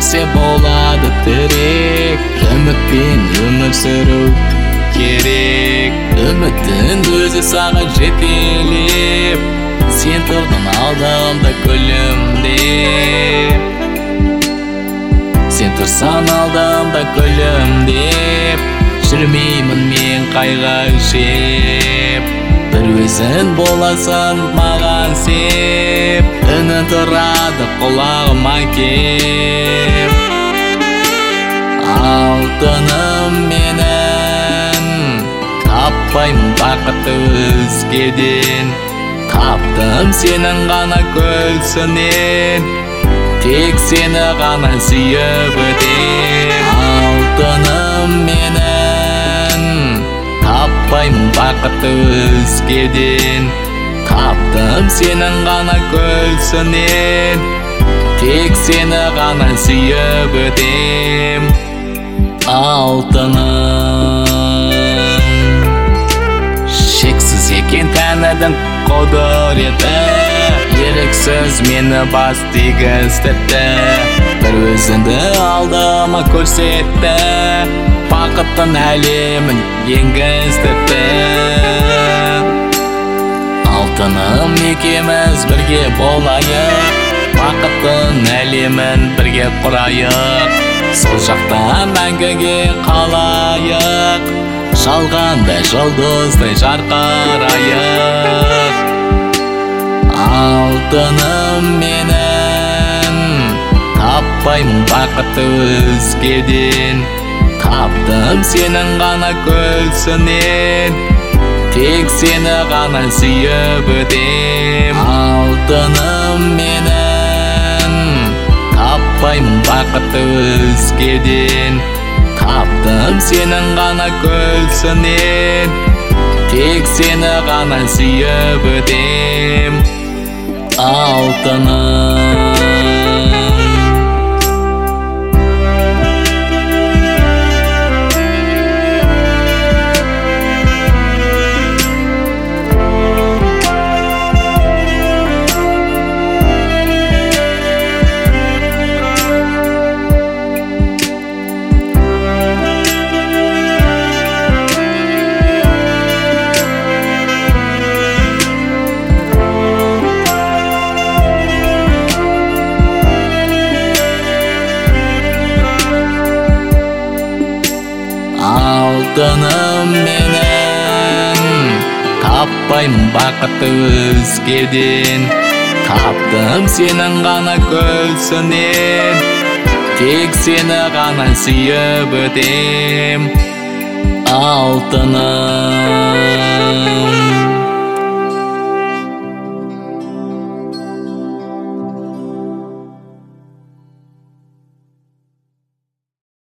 нәрсе болады тірек. Үмітпен өмір сүру керек. Үміттің өзі саған жетелеп, сен тұрдың алдымда күлімдеп. Сен тұрсан алдымда күлімдеп, жүрмеймін мен қайғы жеп. Бір өзің боласың маған сеп, үнің тұрады құлағыма кеп. Алтыным менің, таппаймын бақытты өзгеден. Таптым сенің ғана гүлсінен, тек сені ғана сүйіп өтем. Алтыным менің, таппаймын бақытты өзгеден. Таптым сенің ғана гүлсінен, тек сені ғана сүйіп өтем. Алтыным, шексіз екен тәніңнің құдіреті, еріксіз мені бас тигіздірді. Бір өзіңді алдыма көрсетті, бақыттың әлемін енгіздірді. Алтыным екеуміз бірге болайық, бақыттың әлемін бірге құрайық. Сол жақта мәңгіге қалайық, жалғандай жұлдыздай жарқырайық. Алтыным менің, таппаймын бақытты өзгеден. Таптым сенің ғана гүлсінен, тек сені ғана сүйіп өтем. Алтыным менің, таппаймын бақытты өзгеден. Таптым сенің ғана гүлсінен, тек сені ғана сүйіп өтем. Алтыным. Алтыным менің, таппаймын бақытты өзгеден. Таптым сенің ғана гүлсінен, тек сені ғана сүйіп өтем. Алтыным.